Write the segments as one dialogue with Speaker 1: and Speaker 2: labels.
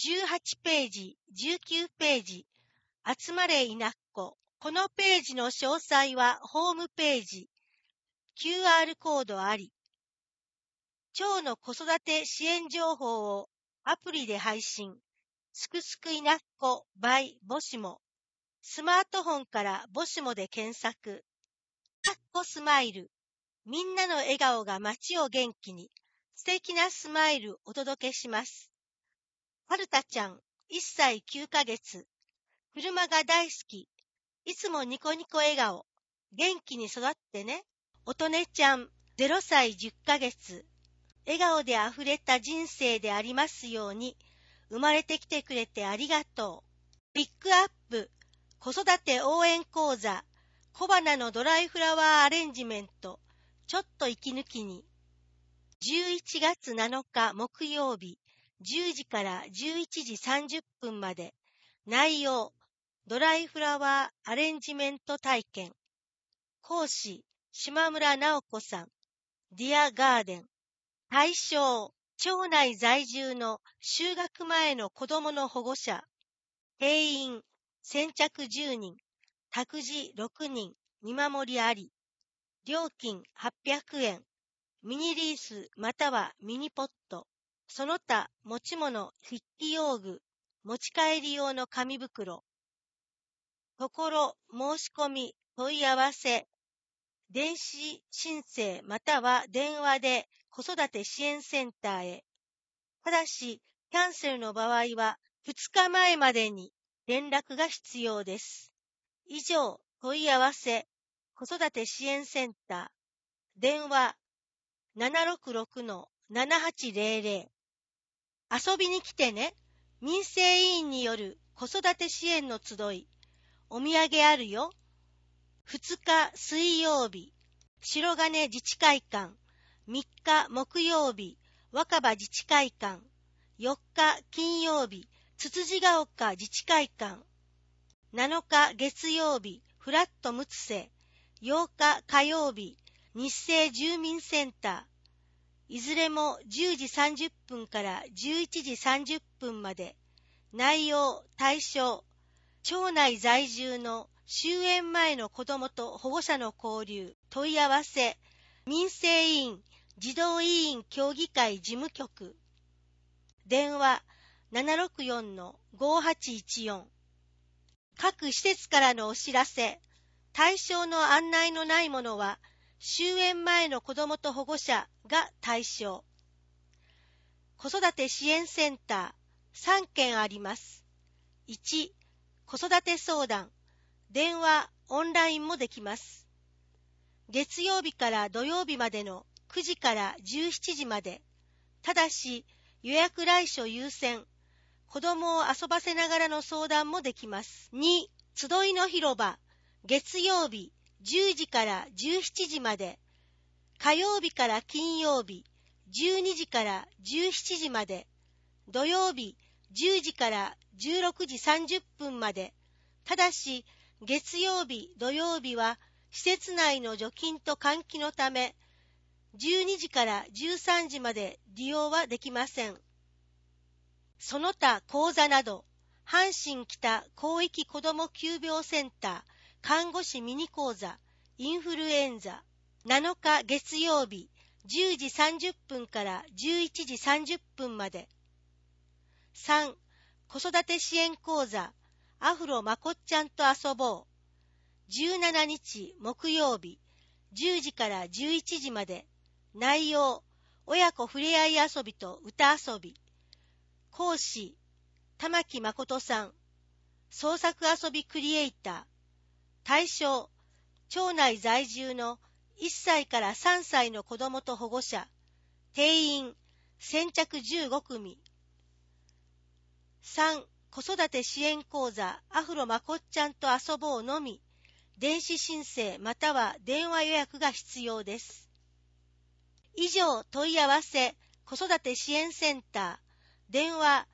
Speaker 1: 18ページ、19ページ、集まれいなっ子。このページの詳細はホームページ、QR コードあり。町の子育て支援情報をアプリで配信。すくすくいなっ子 by ぼしも。スマートフォンからぼしもで検索。いなっ子スマイル。みんなの笑顔が街を元気に。素敵なスマイルお届けします。はるたちゃん、1歳9ヶ月。車が大好き。いつもニコニコ笑顔。元気に育ってね。おとねちゃん、0歳10ヶ月。笑顔であふれた人生でありますように。生まれてきてくれてありがとう。ピックアップ、子育て応援講座。小花のドライフラワーアレンジメント。ちょっと息抜きに。11月7日木曜日、10時から11時30分まで。内容、ドライフラワーアレンジメント体験。講師、島村直子さん。ディアガーデン。対象、町内在住の就学前の子供の保護者。定員、先着10人。託児6人。見守りあり。料金800円。ミニリースまたはミニポット。その他持ち物、筆記用具。持ち帰り用の紙袋。ところ、申し込み、問い合わせ。電子申請または電話で子育て支援センターへ。ただし、キャンセルの場合は2日前までに連絡が必要です。以上、問い合わせ、子育て支援センター。電話 766-7800。遊びに来てね。民生委員による子育て支援の集い。お土産あるよ。2日水曜日、白金自治会館。3日木曜日、若葉自治会館。4日金曜日、つつじが丘自治会館。7日月曜日、フラットむつせ。8日火曜日、日生住民センター。いずれも10時30分から11時30分まで。内容、対象、町内在住の終園前の子どもと保護者の交流。問い合わせ、民生委員、児童委員協議会事務局。電話 764-5814。各施設からのお知らせ。対象の案内のないものは、終園前の子どもと保護者が対象。子育て支援センター3件あります。1、子育て相談。電話、オンラインもできます。月曜日から土曜日までの9時から17時まで。ただし、予約来所優先。子供を遊ばせながらの相談もできます。2、集いの広場。月曜日、10時から17時まで。火曜日から金曜日、12時から17時まで。土曜日、10時から16時30分まで。ただし、月曜日、土曜日は、施設内の除菌と換気のため、12時から13時まで利用はできません。その他講座など、阪神北広域子ども急病センター、看護師ミニ講座、インフルエンザ、7日月曜日、10時30分から11時30分まで。3、子育て支援講座、アフロまこっちゃんと遊ぼう。17日木曜日、10時から11時まで。内容、親子ふれあい遊びと歌遊び。講師、玉木誠さん。創作遊びクリエイター。対象、町内在住の1歳から3歳の子どもと保護者。定員、先着15組。3、子育て支援講座アフロまこっちゃんと遊ぼうのみ。電子申請または電話予約が必要です。以上問い合わせ、子育て支援センター、電話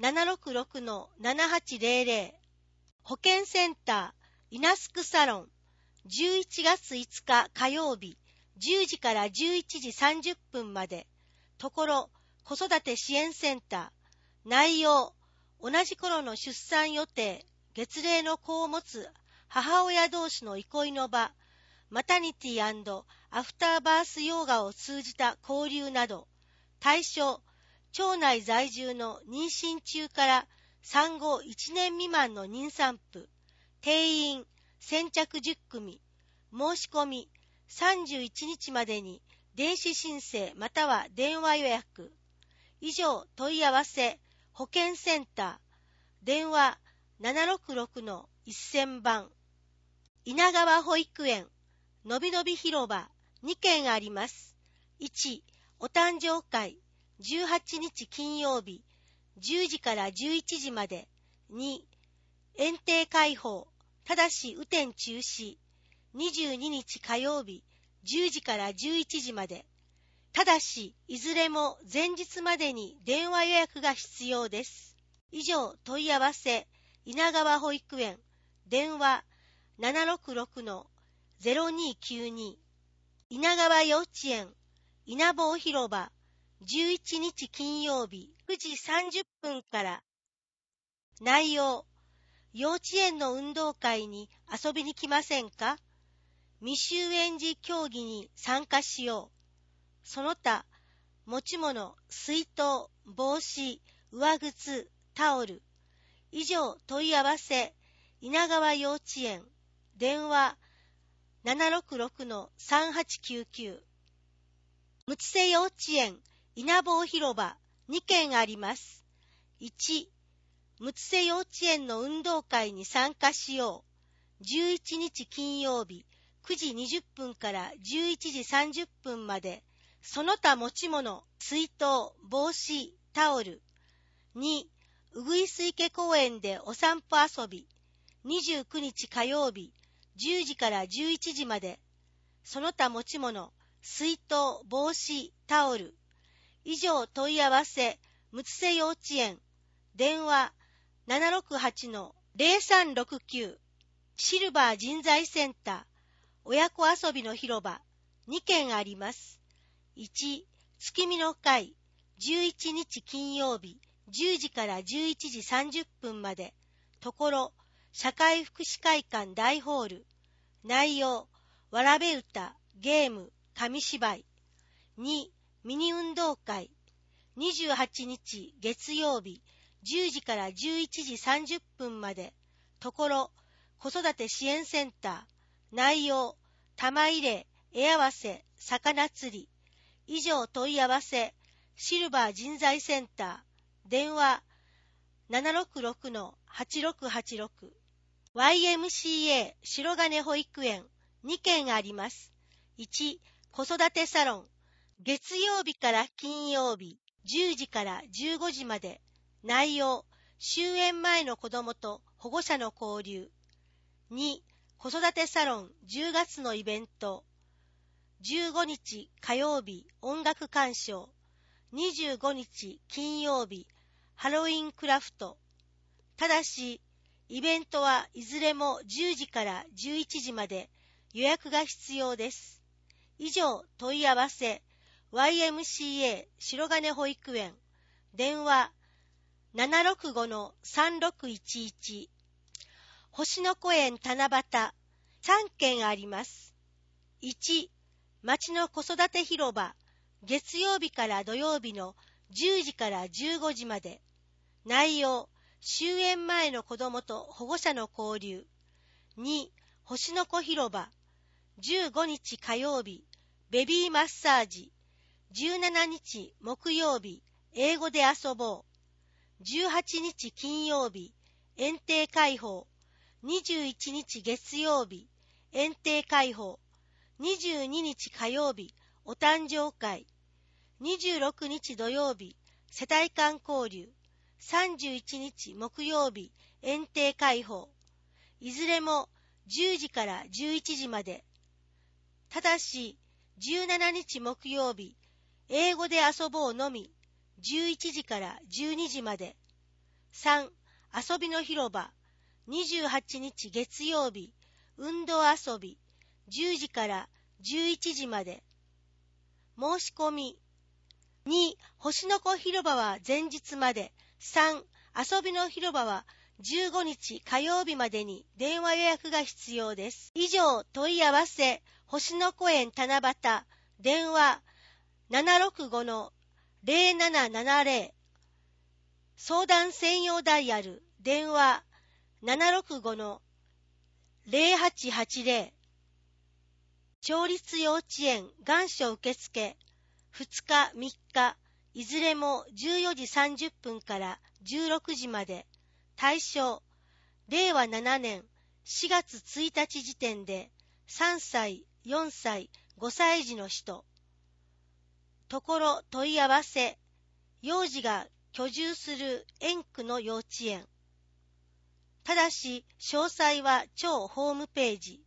Speaker 1: 766-7800。保健センター、イナスクサロン、11月5日火曜日、10時から11時30分まで。ところ、子育て支援センター、内容、 同じ頃の出産予定、月齢の子を持つ母親同士の憩いの場、マタニティ&アフターバースヨガを通じた交流など、対象、町内在住の妊娠中から産後1年未満の妊産婦、定員先着10組、申し込み31日までに電子申請または電話予約。以上問い合わせ、保健センター、電話766-1000番。稲川保育園、のびのび広場2件あります。1、お誕生会、18日金曜日、10時から11時まで。2、園庭開放、ただし雨天中止、22日火曜日、10時から11時まで。ただし、いずれも前日までに電話予約が必要です。以上問い合わせ、稲川保育園、電話766-0292。稲川幼稚園、稲坊広場、11日金曜日9時30分から。内容、幼稚園の運動会に遊びに来ませんか？未就園児競技に参加しよう。その他、持ち物、水筒、帽子、上靴、タオル。以上問い合わせ、稲川幼稚園、電話766-3899。むつせ幼稚園、稲坊広場2件あります。1、むつせ幼稚園の運動会に参加しよう。11日金曜日、9時20分から11時30分まで。その他持ち物、水筒、帽子、タオル。2、うぐいす池公園でお散歩遊び。29日火曜日、10時から11時まで。その他持ち物、水筒、帽子、タオル。以上問い合わせ、むつせ幼稚園。電話768-0369。シルバー人材センター。親子遊びの広場。2件あります。1、月見の会。11日金曜日、10時から11時30分まで。ところ、社会福祉会館大ホール。内容、わらべ歌、ゲーム、紙芝居。2、ミニ運動会。28日月曜日、10時から11時30分まで。ところ、子育て支援センター。内容、玉入れ、絵合わせ、魚釣り。以上問い合わせ、シルバー人材センター。電話766-8686。YMCA 白金保育園2件あります。1、子育てサロン。月曜日から金曜日、10時から15時まで。内容、終園前の子どもと保護者の交流。2、子育てサロン10月のイベント。15日火曜日音楽鑑賞。25日金曜日ハロウィンクラフト。ただし、イベントはいずれも10時から11時まで予約が必要です。以上問い合わせ、YMCA 白金保育園。電話765-3611。星の子園七夕3件あります。1、町の子育て広場。月曜日から土曜日の10時から15時まで。内容、終園前の子どもと保護者の交流。2、星の子広場。15日火曜日、ベビーマッサージ。17日木曜日、英語で遊ぼう。18日金曜日、園庭開放。21日月曜日、園庭開放。22日火曜日、お誕生会。26日土曜日、世帯間交流。31日木曜日、園庭開放。いずれも10時から11時まで。ただし、17日木曜日、英語で遊ぼうのみ、11時から12時まで。3、遊びの広場。28日月曜日、運動遊び。10時から11時まで。申し込み。2、星の子広場は前日まで。3、 遊びの広場は15日火曜日までに電話予約が必要です。以上、問い合わせ、星の子園七夕、電話 765-0770、相談専用ダイヤル、電話 765-0880、町立幼稚園願書受付、2日3日、いずれも14時30分から16時まで、対象、令和7年4月1日時点で3歳、4歳、5歳児の人。ところ問い合わせ、幼児が居住する園区の幼稚園。ただし、詳細は町ホームページ。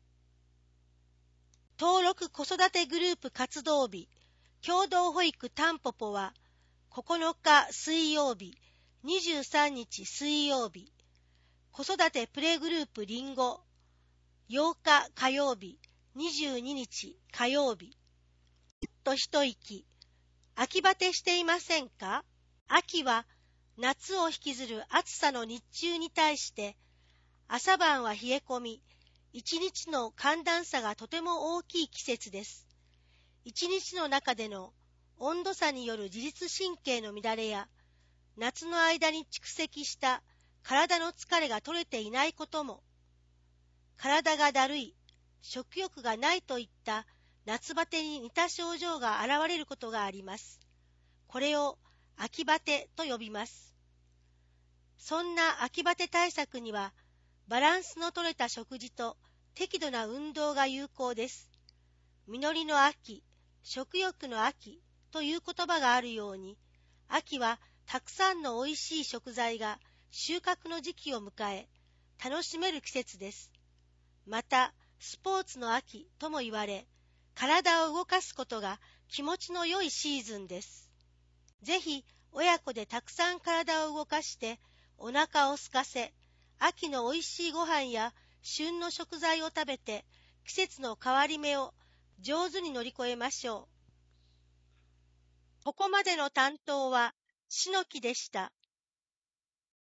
Speaker 1: 登録子育てグループ活動日、共同保育たんぽぽは、9日水曜日、23日水曜日、子育てプレグループりんご、8日火曜日、22日火曜日。と一息、秋バテしていませんか？秋は夏を引きずる暑さの日中に対して、朝晩は冷え込み、一日の寒暖差がとても大きい季節です。一日の中での温度差による自律神経の乱れや、夏の間に蓄積した体の疲れが取れていないことも、体がだるい、食欲がないといった夏バテに似た症状が現れることがあります。これを秋バテと呼びます。そんな秋バテ対策には、バランスの取れた食事と適度な運動が有効です。実りの秋、食欲の秋という言葉があるように、秋はたくさんのおいしい食材が収穫の時期を迎え、楽しめる季節です。また、スポーツの秋とも言われ、体を動かすことが気持ちの良いシーズンです。ぜひ、親子でたくさん体を動かして、お腹を空かせ、秋のおいしいご飯や旬の食材を食べて、季節の変わり目を上手に乗り越えましょう。ここまでの担当は、しのきでした。